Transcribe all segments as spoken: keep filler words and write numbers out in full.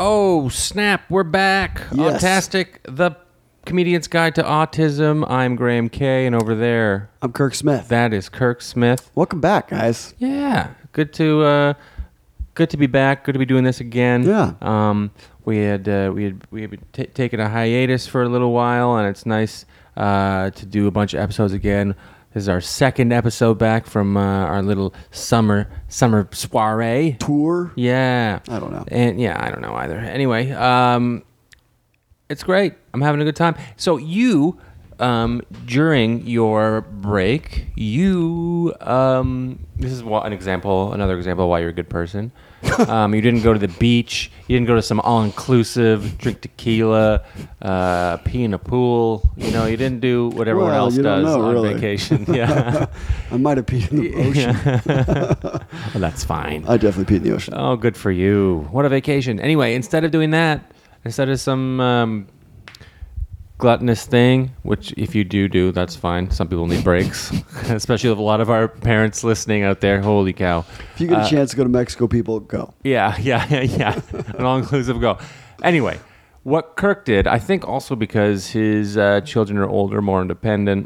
Oh, snap. We're back. Yes. Autastic, the Comedian's Guide to Autism. I'm Graham Kay, and over there, I'm Kirk Smith. that is Kirk Smith. Welcome back, guys. Yeah, good to uh, good to be back. Good to be doing this again. Yeah. Um, we had uh, we had we had been t- taken a hiatus for a little while, and it's nice uh, to do a bunch of episodes again. This is our second episode back from uh, our little summer summer soiree Tour? Yeah. I don't know. And yeah, I don't know either. Anyway, um, it's great. I'm having a good time. So you, um, during your break, you, um, this is wha- an example, another example of why you're a good person. Um, you didn't go to the beach. You didn't go to some all-inclusive, drink tequila, uh, pee in a pool. You know, you didn't do what everyone Well, else you don't does know, on really. vacation. Yeah. I might have peed in the ocean. Well, that's fine. I definitely peed in the ocean. Oh, good for you. What a vacation. Anyway, instead of doing that, instead of some um, gluttonous thing, which if you do do, that's fine. Some people need breaks, especially with a lot of our parents listening out there. Holy cow. If you get a Uh, chance to go to Mexico, people, go. Yeah, yeah, yeah, yeah. An all-inclusive go. Anyway, what Kirk did, I think also because his uh, children are older, more independent,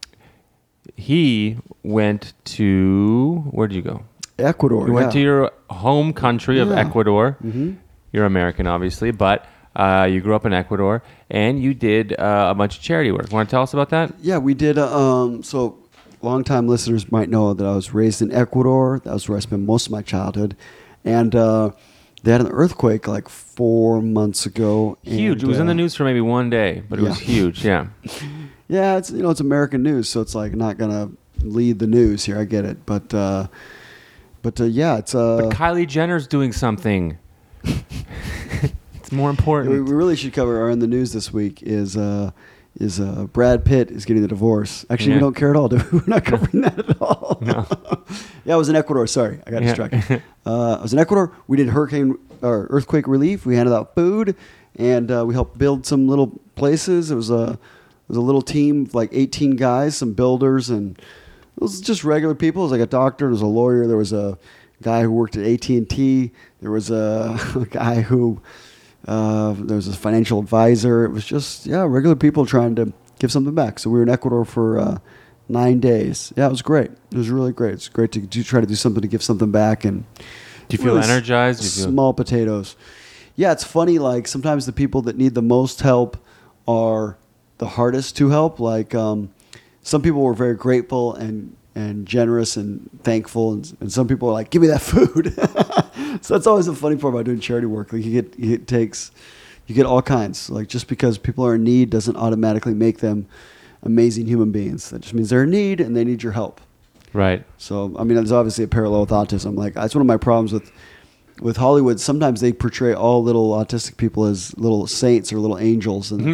he went to, where'd you go? Ecuador, You went yeah. to your home country of Yeah. Ecuador. Mm-hmm. You're American, obviously, but uh, you grew up in Ecuador, and you did uh, a bunch of charity work. Want to tell us about that? Yeah, we did. Uh, um, so, longtime listeners might know that I was raised in Ecuador. That was where I spent most of my childhood. And uh, they had an earthquake like four months ago. Huge. and, It was in the uh, news for maybe one day, but it was yeah. huge. Yeah. Yeah, it's you know it's American news, so it's like not gonna lead the news here. I get it, but uh, but uh, yeah, it's uh, But Kylie Jenner's doing something. It's more we, important. we really should cover. Or in the news this week is uh, is uh, Brad Pitt is getting the divorce. Actually, Yeah. we don't care at all. Do we? We're not covering that at all. No. Yeah, I was in Ecuador. Sorry, I got Yeah. distracted. uh, I was in Ecuador. We did hurricane or earthquake relief. We handed out food, and uh, we helped build some little places. It was a it was a little team of like eighteen guys, some builders, and it was just regular people. It was like a doctor, there was a lawyer, there was a guy who worked at A T and T, there was a, a guy who uh, there was a financial advisor. It was just yeah, regular people trying to give something back. So we were in Ecuador for uh, nine days. Yeah, it was great. It was really great. It's great to do, try to do something to give something back. And Do you feel really s- energized? Do you feel- Small potatoes. Yeah, it's funny. Like sometimes the people that need the most help are the hardest to help. Like um, some people were very grateful and and generous and thankful, and, and some people are like, "Give me that food." So that's always the funny part about doing charity work. Like you get it takes you get all kinds. Like just because people are in need doesn't automatically make them amazing human beings. That just means they're in need and they need your help. Right. So I mean, there's obviously a parallel with autism. Like that's one of my problems with with Hollywood. Sometimes they portray all little autistic people as little saints or little angels, and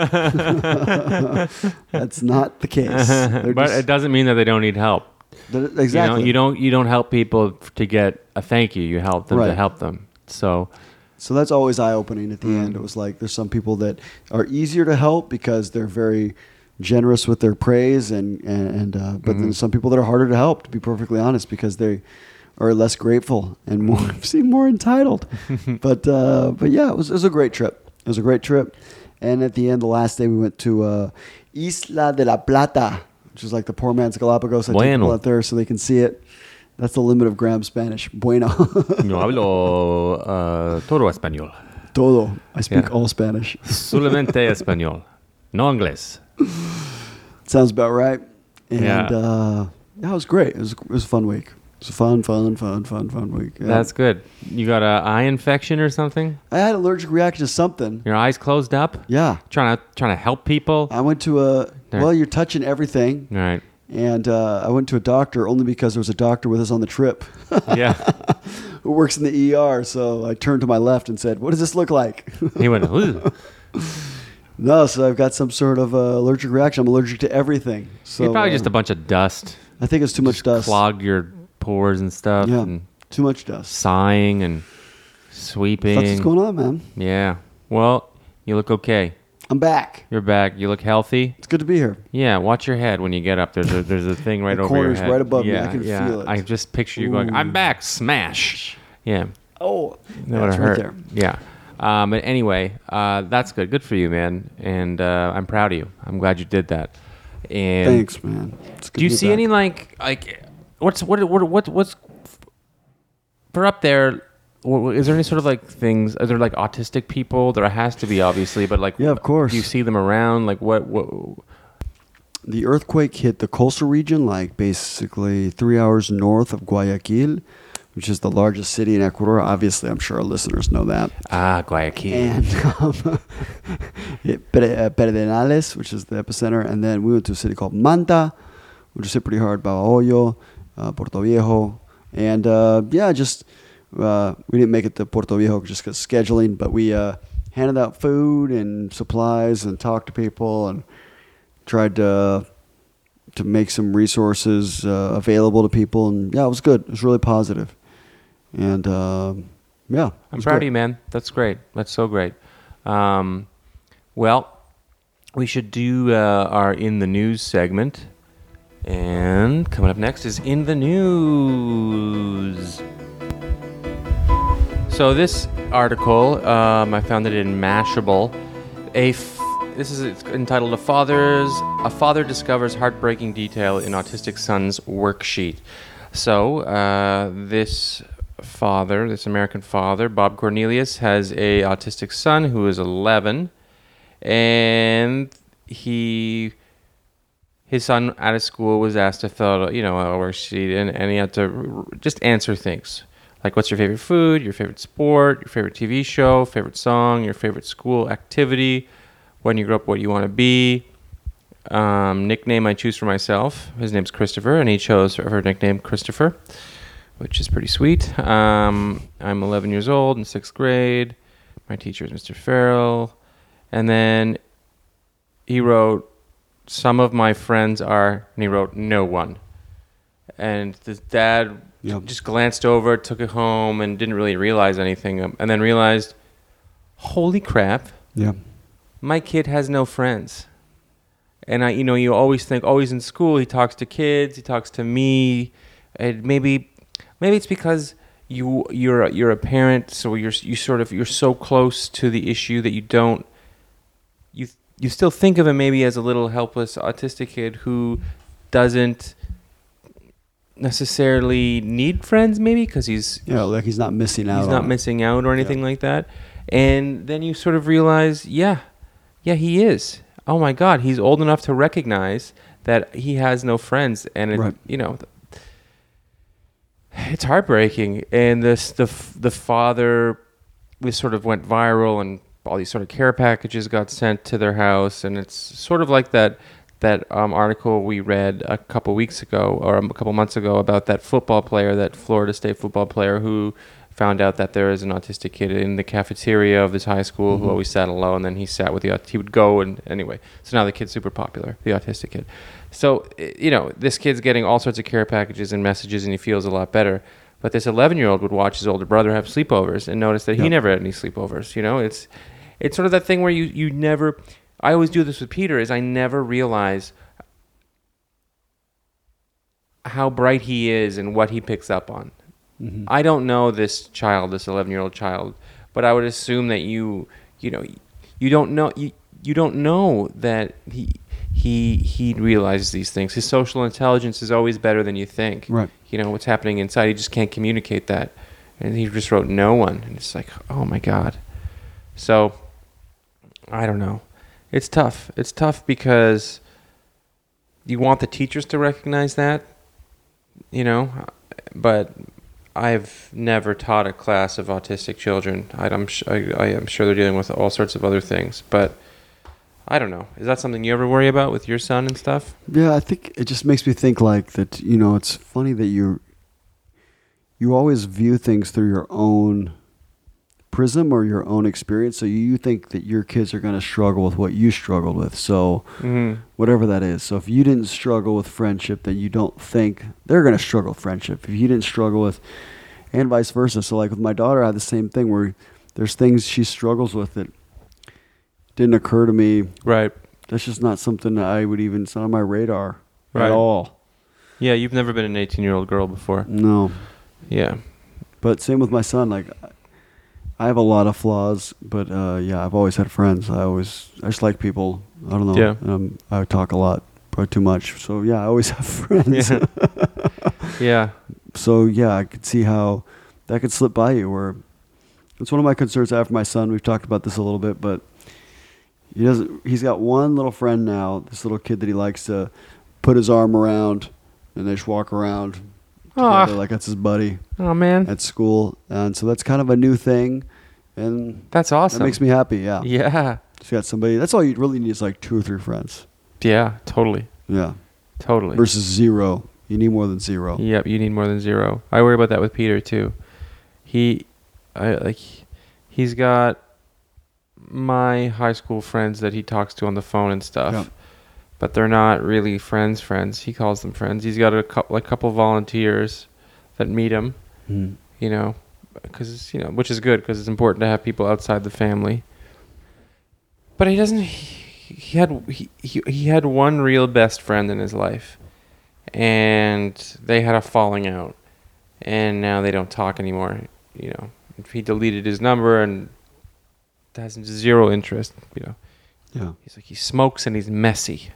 that's not the case. They're But just- it doesn't mean that they don't need help. they're- exactly. You, know, you don't you don't help people to get a thank you. You help them to Right. help them. So So that's always eye opening. At the Mm. end, it was like there's some people that are easier to help because they're very generous with their praise, and and, and uh, but Mm-hmm. then some people that are harder to help. To be perfectly honest, because they are less grateful and more seem more entitled. but uh, but yeah, it was it was a great trip. It was a great trip. And at the end, the last day, we went to uh, Isla de la Plata, which is like the poor man's Galapagos. I take Bueno. people out there so they can see it. That's the limit of Graham's Spanish. Bueno. yo hablo uh, todo español. Todo. I speak Yeah. all Spanish. Solamente español. No inglés. Sounds about right. And Yeah. uh, yeah, it was great. It was, it was a fun week. It was a fun, fun, fun, fun, fun week. Yeah. That's good. You got an eye infection or something? I had an allergic reaction to something. Your eyes closed up? Yeah. Trying to trying to help people? I went to a, There. well, you're touching everything. All right. And uh, I went to a doctor only because there was a doctor with us on the trip Yeah. who works in the E R. So I turned to my left and said, "What does this look like?" He went, "Ooh." No, so I've got some sort of uh, allergic reaction. I'm allergic to everything. So You're probably uh, just a bunch of dust. I think it's too much Just dust. Clogged your pores and stuff. Yeah, And too much dust. sighing and sweeping. That's what's going on, man. Yeah. Well, you look okay. I'm back. You're back. You look healthy. It's good to be here. Yeah, watch your head when you get up. There's a there's a thing right The over your corner's head. right above me. yeah, I can yeah. feel it. I just picture you going, Ooh. "I'm back, smash." Yeah, Oh, that would that's have right hurt. there. Yeah. Um, but anyway, uh, that's good. Good for you, man. And uh, I'm proud of you. I'm glad you did that. And Thanks, man. It's good do you to be see back. any like like what's what what what what's for up there? wh- Is there any sort of like things? Are there like autistic people? There has to be, obviously, but like, Yeah, of course. Do you see them around? Like, what? What? The earthquake hit the coastal region, like basically three hours north of Guayaquil, which is the largest city in Ecuador. Obviously, I'm sure our listeners know that. Ah, Guayaquil. And um, it- Pere- uh, Pedernales, which is the epicenter. And then we went to a city called Manta, which is hit pretty hard, Babahoyo, uh, Puerto Viejo. And uh, yeah, just uh, we didn't make it to Puerto Viejo just because scheduling, but we uh, handed out food and supplies and talked to people and tried to to make some resources uh, available to people, and yeah, it was good. It was really positive, and um, yeah, it I'm was proud good. of you, man. That's great. That's so great. Um, well, we should do uh, our in the news segment, and coming up next is in the news. So this article, um, I found it in Mashable. A f- this is it's entitled "A Father's A Father Discovers Heartbreaking Detail in Autistic Son's Worksheet." So uh, this father, this American father, Bob Cornelius, has a autistic son who is eleven, and he. His son out of school was asked to fill out, you know, a worksheet, and, and he had to r- just answer things. Like, what's your favorite food, your favorite sport, your favorite T V show, favorite song, your favorite school activity, when you grow up, what you want to be, um, nickname I choose for myself. His name's Christopher, and he chose her nickname Christopher, which is pretty sweet. Um, I'm eleven years old in sixth grade. My teacher is Mister Farrell. And then he wrote, some of my friends are, and he wrote, no one. And his dad Yep. just glanced over, took it home, and didn't really realize anything. um, And then realized, holy crap, Yeah, my kid has no friends. And I, you know, you always think, oh, he's in school, he talks to kids, he talks to me. And maybe, maybe it's because you, you're, a, you're a parent, so you're, you sort of, you're so close to the issue that you don't, you, you still think of him maybe as a little helpless autistic kid who doesn't necessarily need friends, maybe because he's yeah, like he's not missing out. he's on not it. missing out or anything Yeah. like that. And then you sort of realize, yeah, yeah, he is. Oh my God, he's old enough to recognize that he has no friends, and it, Right. you know, it's heartbreaking. And this the f- the father, this sort of went viral, and all these sort of care packages got sent to their house, and it's sort of like that that um, article we read a couple weeks ago or a couple months ago about that football player, that Florida State football player who found out that there is an autistic kid in the cafeteria of this high school Mm-hmm. who always sat alone. And then he sat with the aut- he would go and anyway. So now the kid's super popular, the autistic kid. So i- you know, this kid's getting all sorts of care packages and messages, and he feels a lot better. But this eleven-year-old would watch his older brother have sleepovers and notice that he Yep. never had any sleepovers. You know, it's it's sort of that thing where you you never. I always do this with Peter. Is I never realize how bright he is and what he picks up on. Mhm. I don't know this child, this eleven-year-old child, but I would assume that you, you know, you don't know you, you don't know that he he he realizes these things. His social intelligence is always better than you think. Right. You know what's happening inside. He just can't communicate that, and he just wrote no one, and it's like, oh my God. So, I don't know. It's tough. It's tough because you want the teachers to recognize that, you know, but I've never taught a class of autistic children. I, I'm sh- I, I am sure they're dealing with all sorts of other things, but I don't know. Is that something you ever worry about with your son and stuff? Yeah, I think it just makes me think like that. You know, it's funny that you you always view things through your own prism or your own experience. So you think that your kids are going to struggle with what you struggled with. So Mm-hmm. whatever that is. So if you didn't struggle with friendship, then you don't think they're going to struggle with friendship. If you didn't struggle with, and vice versa. So like with my daughter, I had the same thing where there's things she struggles with that didn't occur to me. Right. That's just not something that I would even, it's not on my radar Right. at all. Yeah, you've never been an eighteen-year-old girl before. No. Yeah. But same with my son. Like, I have a lot of flaws, but uh, yeah, I've always had friends. I always, I just like people. I don't know. Yeah. Um, I talk a lot, probably too much. So yeah, I always have friends. Yeah. Yeah. So yeah, I could see how that could slip by you. Where it's one of my concerns after my son. We've talked about this a little bit, but he doesn't. He's got one little friend now. This little kid that he likes to put his arm around, and they just walk around Aw. together like that's his buddy Oh man, at school. And so that's kind of a new thing, and that's awesome. that makes me happy. Yeah. Yeah. Just got somebody. That's all you really need is like two or three friends. Yeah. Totally. Yeah. Totally. Versus zero. You need more than zero. Yep, you need more than zero. I worry about that with Peter too. He, I like, he's got my high school friends that he talks to on the phone and stuff, Yeah. but they're not really friends. Friends. He calls them friends. He's got a couple, like couple volunteers that meet him. Mm. You know, because you know, which is good because it's important to have people outside the family. But he doesn't. He, he had he, he he had one real best friend in his life. And they had a falling out, and now they don't talk anymore. You know, he deleted his number and has zero interest. You know, Yeah. he's like he smokes and he's messy,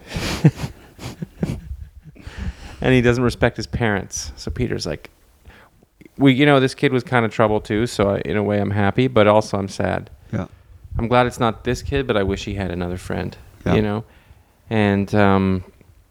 and he doesn't respect his parents. So Peter's like, we, you know, this kid was kind of trouble too. So I, in a way, I'm happy, but also I'm sad. Yeah. I'm glad it's not this kid, but I wish he had another friend. Yeah. You know, and um.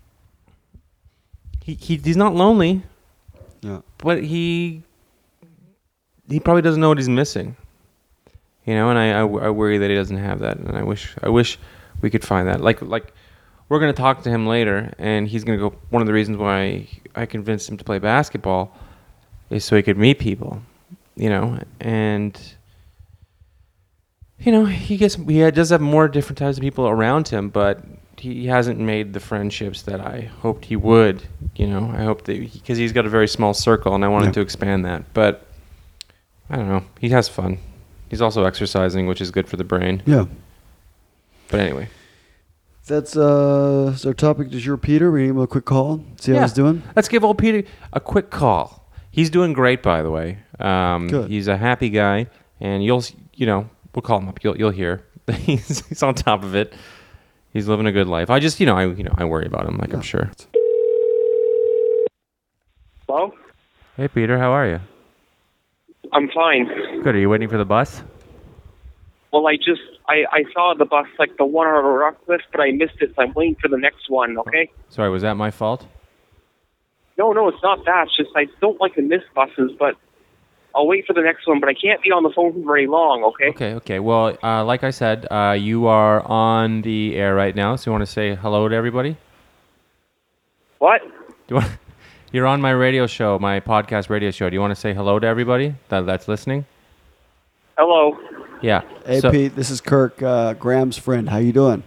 He, he he's not lonely, Yeah. but he he probably doesn't know what he's missing. You know, and I, I, I worry that he doesn't have that, and I wish I wish we could find that. Like like we're gonna talk to him later, and he's gonna go. One of the reasons why I convinced him to play basketball is so he could meet people. You know, and you know he gets he does have more different types of people around him, but he hasn't made the friendships that I hoped he would. You know, I hope that because he, he's got a very small circle, and I wanted Yeah. to expand that. But I don't know. He has fun. He's also exercising, which is good for the brain. Yeah. But anyway, That's uh, that's our topic du jour, Peter. We give him a quick call. See how Yeah. he's doing. let's give old Peter a quick call. He's doing great, by the way. Um, Good. He's a happy guy, and you'll you know we'll call him up. You'll you'll hear he's he's on top of it. He's living a good life. I just you know I you know I worry about him, like Yeah. I'm sure. Hello? Hey Peter, how are you? I'm fine. Good. Are you waiting for the bus? Well, I just, I, I saw the bus, like the one on Rockcliffe, but I missed it, so I'm waiting for the next one, okay? Sorry, was that my fault? No, no, it's not that. It's just I don't like to miss buses, but I'll wait for the next one, but I can't be on the phone for very long, okay? Okay, okay. Well, uh, like I said, uh, you are on the air right now, so you want to say hello to everybody? What? Do you want, you're on my radio show, my podcast radio show. Do you want to say hello to everybody that, that's listening? Hello. Yeah. Hey, So- Pete. This is Kirk, uh, Graham's friend. How you doing?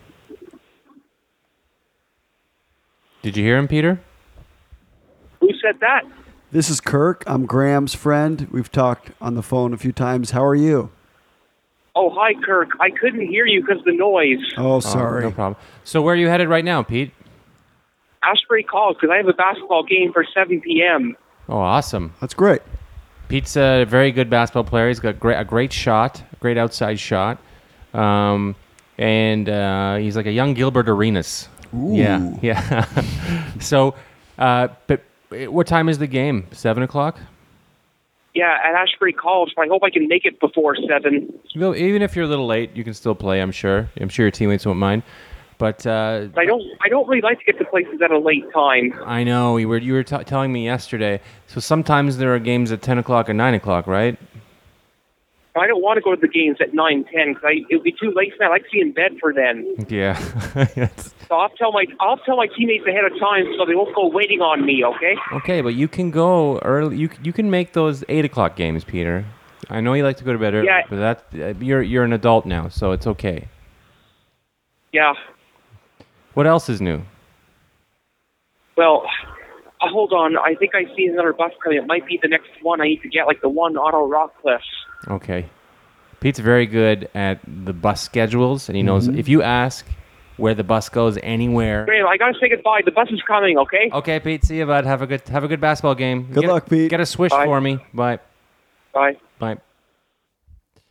Did you hear him, Peter? Who said that? This is Kirk. I'm Graham's friend. We've talked on the phone a few times. How are you? Oh, hi, Kirk. I couldn't hear you because of the noise. Oh, Oh, sorry. no problem. So where are you headed right now, Pete? Ashbury calls because I have a basketball game for seven p.m. Oh, awesome. That's great. Pete's a very good basketball player. He's got great, a great shot, a great outside shot. Um, and uh, he's like a young Gilbert Arenas. Ooh. Yeah, yeah. so, uh, but what time is the game? Seven o'clock? Yeah, at Ashbury College, so I hope I can make it before seven. Well, even if you're a little late, you can still play, I'm sure. I'm sure your teammates won't mind. But uh, I don't I don't really like to get to places at a late time. I know you were you were t- telling me yesterday. So sometimes there are games at ten o'clock and nine o'clock, right? I don't want to go to the games at nine, ten because it'll be too late for me. I like to be in bed for then. Yeah. Yes. So I'll tell my I'll tell my teammates ahead of time so they won't go waiting on me. Okay? Okay, but you can go early. You you can make those eight o'clock games, Peter. I know you like to go to bed early, Yeah. but that uh, you're you're an adult now, so it's okay. Yeah. What else is new? Well, uh, hold on. I think I see another bus coming. It might be the next one I need to get, like the one Otto Rockcliffe. Okay. Pete's very good at the bus schedules, and he knows if you ask where the bus goes anywhere. Graham, I gotta say goodbye. The bus is coming. Okay? Okay, Pete. See you, bud. Have a good have a good basketball game. Good Get a- luck, Pete. Get a swish Bye. for me. Bye. Bye. Bye.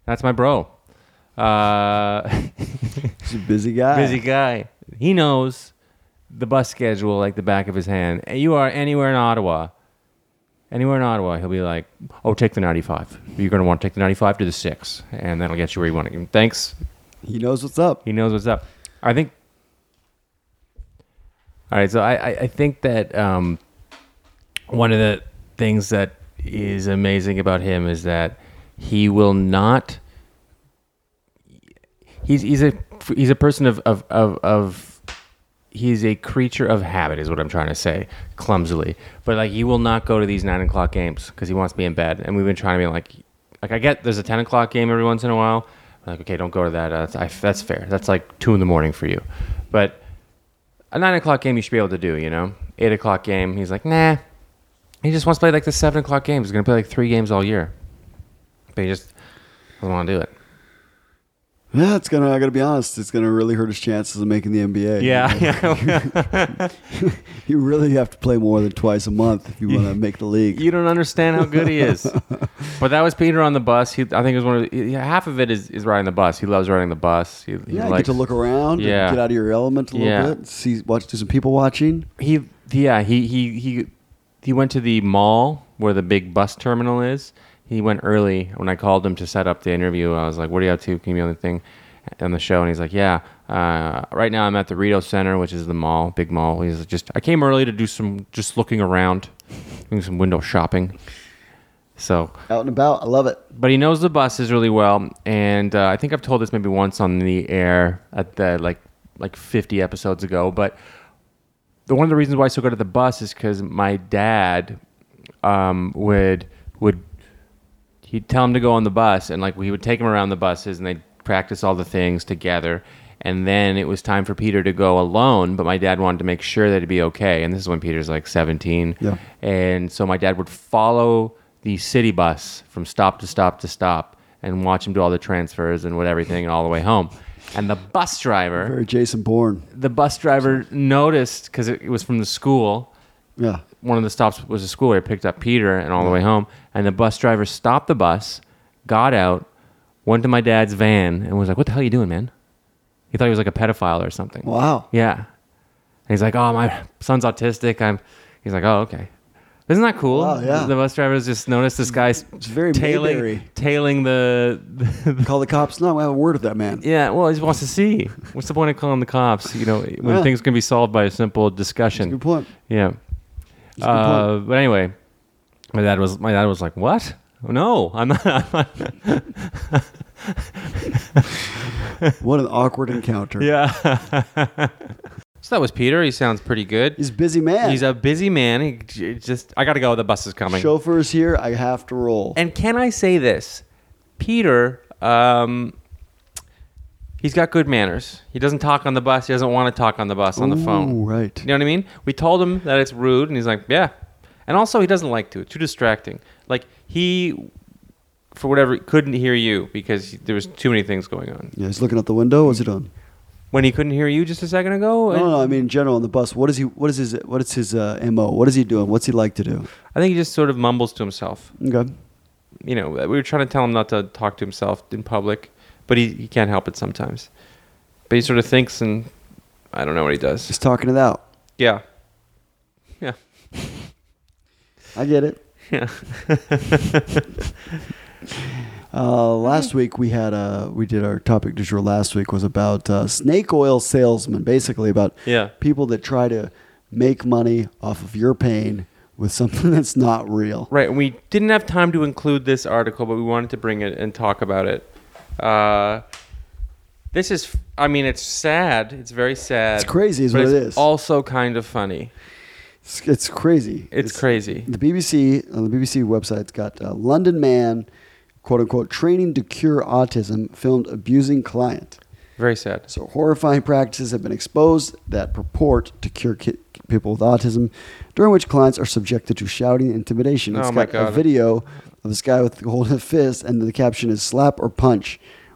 That's my bro. Uh, He's a busy guy. busy guy. He knows the bus schedule like the back of his hand. And you are anywhere in Ottawa. Anywhere in Ottawa, he'll be like, oh, take the ninety-five. You're going to want to take the ninety-five to the six, and that'll get you where you want to go. Thanks. He knows what's up. He knows what's up. I think. All right, so I, I, I think that um, one of the things that is amazing about him is that he will not. He's he's a he's a person of of of. of He's a creature of habit, is what I'm trying to say, clumsily. But like, he will not go to these nine o'clock games because he wants to be in bed. And we've been trying to be like, like I get there's a ten o'clock game every once in a while. I'm like, okay, don't go to that. Uh, that's, I, that's fair. That's like two in the morning for you. But a nine o'clock game you should be able to do, you know. Eight o'clock game, he's like, nah. He just wants to play like the seven o'clock game. He's gonna play like three games all year, but he just doesn't want to do it. Yeah, it's gonna. I gotta be honest. It's gonna really hurt his chances of making the N B A. Yeah, yeah. You really have to play more than twice a month if you want to make the league. You don't understand how good he is. But that was Peter on the bus. He, I think it was one of the, half of it is, is riding the bus. He loves riding the bus. He, he yeah, likes, get to look around. Yeah. And get out of your element a little Yeah. bit. See, watch, do some people watching. He, yeah, he, he, he, he went to the mall where the big bus terminal is. He went early when I called him to set up the interview. I was like, "What are you up to? Can you be on the thing?" On the show, and he's like, yeah, uh, right now I'm at the Rideau Center, which is the mall, big mall. He's just, I came early to do some, just looking around, doing some window shopping. So Out and about. I love it. but he knows the buses really well, and uh, I think I've told this maybe once on the air at the like like fifty episodes ago. But the one of the reasons why I so good at the bus is because my dad um, would would he'd tell him to go on the bus, and like we would take him around the buses, and they'd practice all the things together. And then it was time for Peter to go alone, but my dad wanted to make sure that he'd be okay. And this is when Peter's like seventeen. Yeah. And so my dad would follow the city bus from stop to stop to stop and watch him do all the transfers and what everything and all the way home. And the bus driver, Very Jason Bourne. the bus driver noticed, because it, it was from the school, Yeah. one of the stops was a school where he picked up Peter and all the way home. And the bus driver stopped the bus, got out, went to my dad's van, and was like, what the hell are you doing, man? He thought he was like a pedophile or something. Wow. Yeah. And he's like, oh, my son's autistic. I'm. He's like, oh, okay. Isn't that cool? Wow, yeah. The bus drivers just noticed this guy's It's very tailing, Mayberry. tailing the, the Call the cops. No, I have a word with that man. Yeah, well, he just wants to see. What's the point of calling the cops? You know, when Yeah. things can be solved by a simple That's a discussion. good point. Yeah. That's a good Uh, point. but anyway, my dad was my dad was like, "What? No, I'm not." I'm not. What an awkward encounter. Yeah. So that was Peter. He sounds pretty good. He's a busy man. He's a busy man. He j- just I got to go. The bus is coming. Chauffeur's here. I have to roll. And can I say this? Peter, um, he's got good manners. He doesn't talk on the bus. He doesn't want to talk on the bus on the phone. Ooh, right. You know what I mean? We told him that it's rude, and he's like, yeah. And also, he doesn't like to. It's too distracting. Like, he, for whatever, couldn't hear you because there was too many things going on. Yeah, he's looking out the window. What's he doing? When he couldn't hear you just a second ago? No, no, no, I mean in general on the bus. What is he? What is his? What is his uh, M O? What is he doing? What's he like to do? I think he just sort of mumbles to himself. Okay. You know, we were trying to tell him not to talk to himself in public, but he, he can't help it sometimes. But he sort of thinks, and I don't know what he does. Just talking it out. Yeah. Yeah. I get it. Yeah. Uh, last week we had uh, we did our topic du jour. Last week was about uh, snake oil salesmen, basically about Yeah. people that try to make money off of your pain with something that's not real. Right. And we didn't have time to include this article, but we wanted to bring it and talk about it. Uh, this is, I mean, it's sad. It's very sad. It's crazy is but what it's it is. also kind of funny. It's, it's crazy. It's, crazy. The B B C on the B B C website's got a London man, quote unquote, training to cure autism, filmed abusing client. Very sad. So horrifying practices have been exposed that purport to cure ki- people with autism, during which clients are subjected to shouting and intimidation. It's Oh my got God. a video of this guy with holding a fist, and the caption is "slap or punch,"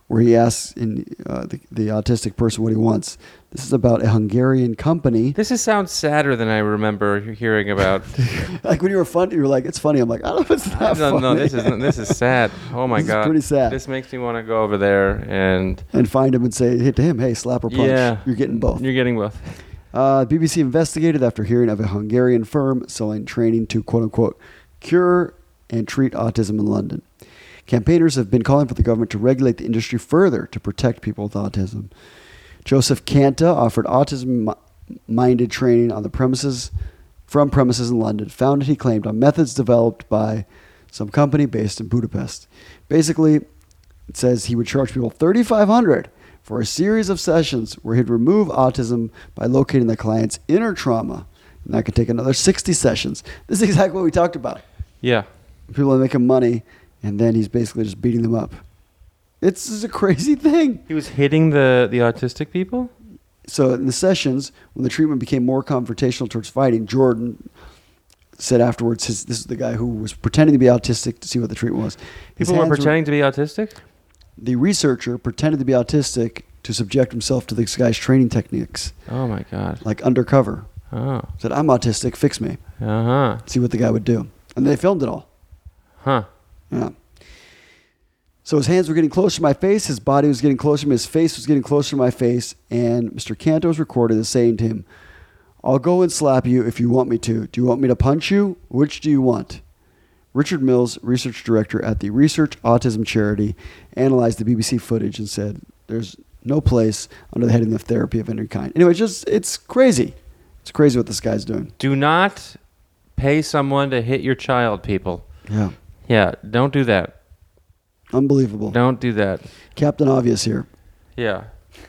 where he asks in, uh, the, the autistic person what he wants. This is about a Hungarian company. This is, sounds sadder than I remember hearing about. Like when you were fun, you were like, "It's funny." I'm like, "I don't know if it's no, that funny." no, this is this is sad. Oh my This is god, pretty sad. This makes me want to go over there and and find him and say, "Hit to him, hey, slap or punch." yeah, You're getting both. You're getting both. Uh, B B C investigated after hearing of a Hungarian firm selling training to quote unquote cure and treat autism in London. Campaigners have been calling for the government to regulate the industry further to protect people with autism. Joseph Kanta offered autism-minded training on the premises from premises in London, founded, he claimed, on methods developed by some company based in Budapest. Basically, it says he would charge people thirty-five hundred dollars for a series of sessions where he'd remove autism by locating the client's inner trauma. And that could take another sixty sessions. This is exactly what we talked about. Yeah. People are making money, and then he's basically just beating them up. It's just a crazy thing. He was hitting the, the autistic people? So in the sessions, when the treatment became more confrontational towards fighting, Jordan said afterwards, his, this is the guy who was pretending to be autistic to see what the treatment was. His People were hands pretending to be autistic? The researcher pretended to be autistic to subject himself to this guy's training techniques, Oh my god. like undercover. Oh. Said, "I'm autistic, fix me." Uh-huh. See what the guy would do. And they filmed it all. Huh. Yeah. So his hands were getting closer to my face, his body was getting closer to me, his face was getting closer to my face, and Mister Cantor was recorded as saying to him, "I'll go and slap you if you want me to. Do you want me to punch you? Which do you want?" Richard Mills, research director at the Research Autism Charity, analyzed the B B C footage and said, "There's no place under the heading of therapy of any kind." Anyway, it's just, it's crazy. It's crazy what this guy's doing. Do not pay someone to hit your child, people. Yeah. Yeah, don't do that. Unbelievable. Don't do that. Captain Obvious here. Yeah.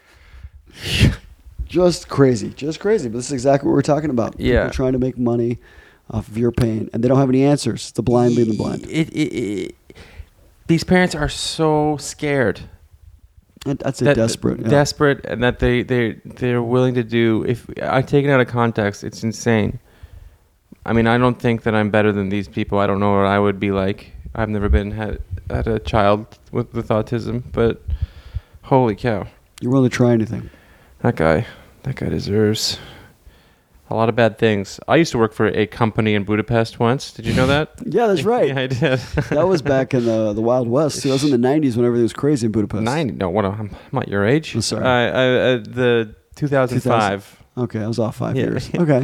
Just crazy. Just crazy. But this is exactly what we're talking about. Yeah. People trying to make money off of your pain, and they don't have any answers. It's the blind leading the blind. It, it, it, these parents are so scared. I'd I'd say that- desperate. Yeah. Desperate, and that they, they, they're willing to do... If I take it out of context, it's insane. I mean, I don't think that I'm better than these people. I don't know what I would be like. I've never been had, had a child with, with autism, but holy cow. You're willing to try anything. That guy, that guy deserves a lot of bad things. I used to work for a company in Budapest once. Did you know that? Yeah, that's right. Yeah, I did. That was back in the the Wild West. That was in the nineties when everything was crazy in Budapest. Ninety? No, what? I'm, I'm not your age. I'm sorry. Uh, I, uh, the two thousand five. Okay, I was off five Yeah. years. Okay.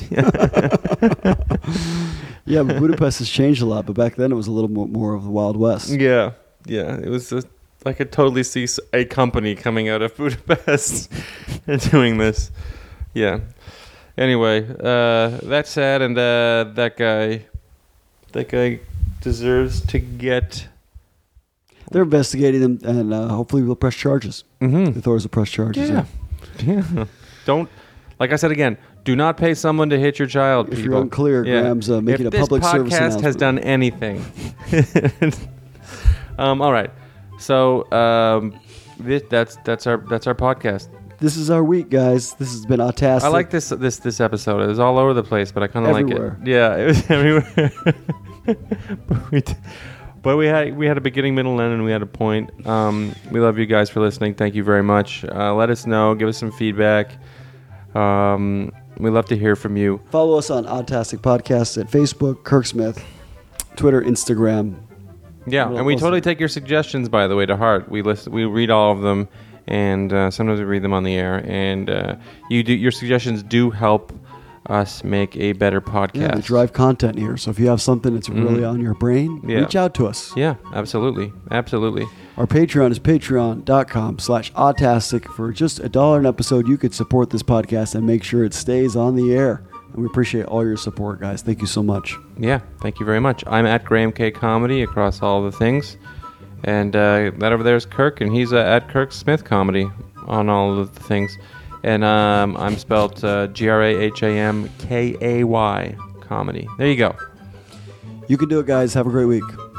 Yeah, but Budapest has changed a lot, but back then it was a little more, more of the Wild West. Yeah, yeah. It was. A, I could totally see s- a company coming out of Budapest and doing this. Yeah. Anyway, uh, that's sad, and uh, that guy, that guy deserves to get. They're investigating them, and uh, hopefully we'll press charges. Mm-hmm. The authorities will press charges. Yeah. Yeah. Don't, like I said again, do not pay someone to hit your child, If people. you're unclear, Yeah. Graham's uh, making if a public this service podcast announcement. has done anything. um, all right. So um, this, that's that's our that's our podcast. This is our week, guys. This has been autastic. I like this this this episode. It was all over the place, but I kind of like Everywhere. it. Yeah, it was everywhere. but, we, d- but we had we had a beginning, middle, and end, and we had a point. Um, we love you guys for listening. Thank you very much. Uh, let us know. Give us some feedback. Um, we love to hear from you. Follow us on Autastic Podcasts at Facebook, Kirk Smith, Twitter, Instagram. Yeah, We'll- and we we'll totally see. take your suggestions, by the way, to heart. We listen, we read all of them, and uh, sometimes we read them on the air. And uh, you do your suggestions do help us make a better podcast. Yeah, we drive content here. So if you have something that's really on your brain, Yeah. reach out to us. Yeah, absolutely, absolutely. Our Patreon is patreon.com slash autastic. For just a dollar an episode, you could support this podcast and make sure it stays on the air. And we appreciate all your support, guys. Thank you so much. Yeah, thank you very much. I'm at Graham K Comedy across all the things, and uh, that over there is Kirk, and he's uh, at Kirk Smith Comedy on all of the things. And um, I'm spelled uh, G R A H A M K A Y Comedy. There you go. You can do it, guys. Have a great week.